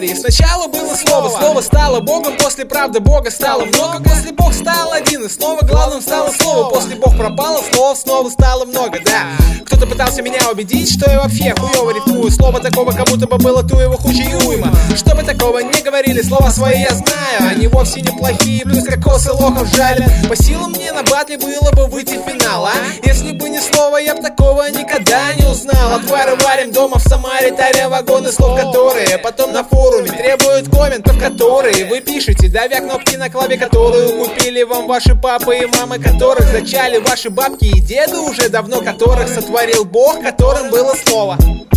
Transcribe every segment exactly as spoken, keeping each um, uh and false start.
говори. Сначала было слово, слово стало Богом, после правды Бога стало много, после Бог стал один, и снова главным стало слово. После Бог пропало, слов снова стало много, да. Кто-то пытался меня убедить, что я вообще хуёво рифмую. Слово такого, как будто бы было туево хуже и уйма. Что бы такого не говорили, слова свои я знаю, они вовсе неплохие, плюс кокосы лохов жалят. По силам мне на батле было бы выйти в финал, а если бы не слово, я б такого никогда не узнал. Отвары варим дома в Самаре, таря вагоны слов, которые потом на форуме требуют комментов, которые вы пишете, давя кнопки на клавиатуру. Купили вам ваши папы и мамы, которых зачали ваши бабки и деды, уже давно которых сотворил Бог, которым было слово.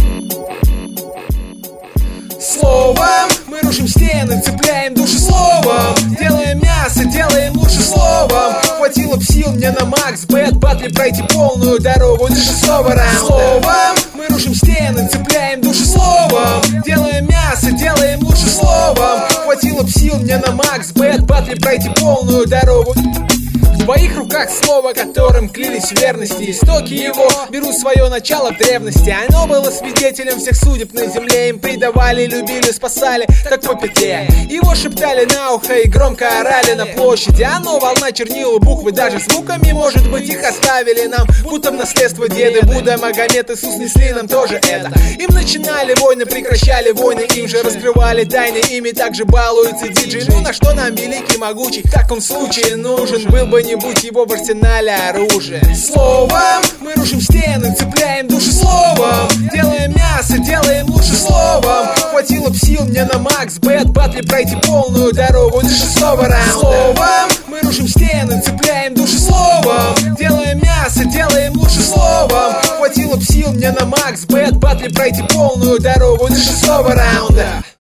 Словом мы рушим стены, цепляем души словом, делаем мясо, делаем лучше словом. Хватило б сил мне на макс бэт батли пройти полную дорогу до шестого раунда. Словом мы рушим стены, цепляем души словом, делаем мясо, делаем лучше словом. Хватило б сил мне на макс бэт батли пройти полную дорогу. В твоих руках слово, которым клялись в верности. Истоки его берут свое начало в древности. Оно было свидетелем всех судеб на земле. Им предавали, любили, спасали, так по петле. Его шептали на ухо и громко орали на площади. Оно волна чернила, буквы даже звуками. Может быть, их оставили нам, будто в наследство деды. Будда, Магомед, Иисус несли нам тоже это. Им начинали войны, прекращали войны. Им же раскрывали тайны, ими также балуются диджей. Ну на что нам великий, могучий в таком случае нужен был бы, не будь его в арсенале оружия. Словом мы рушим стены, цепляем души словом, делаем мясо, делаем лучше словом. Хватило б сил мне на макс бэт батли пройти полную дорогу до шестого раунда. Словом мы рушим стены, цепляем души словом, делаем мясо, делаем лучше словом. Хватило б сил мне на макс бэт батли пройти полную дорогу до шестого раунда.